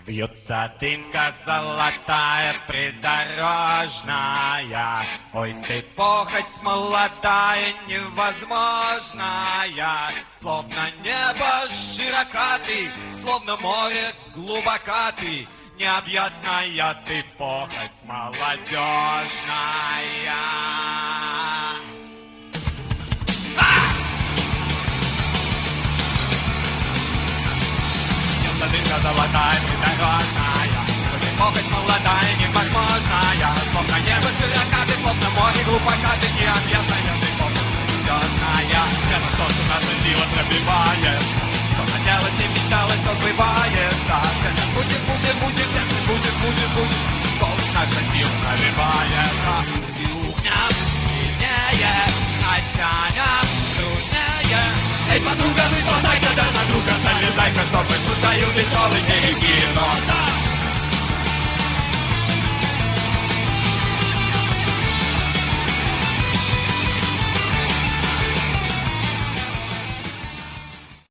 Вьется дымка золотая придорожная, ой, ты похоть молодая невозможная, словно небо широка ты, словно море глубока ты, необъятная ты похоть молодежная. Дымка золотая, придорожная, ты похоть молодая, невозможная, словно небо широка ты, словно море глубока ты, необъятная ты похоть молодежная. Это то, что нас сила пробивает, что хотелось и мечталось, то сбывается. Будет, полночь наша сила пробивается. Сильнее, оттянем труднее. Эй, подруга,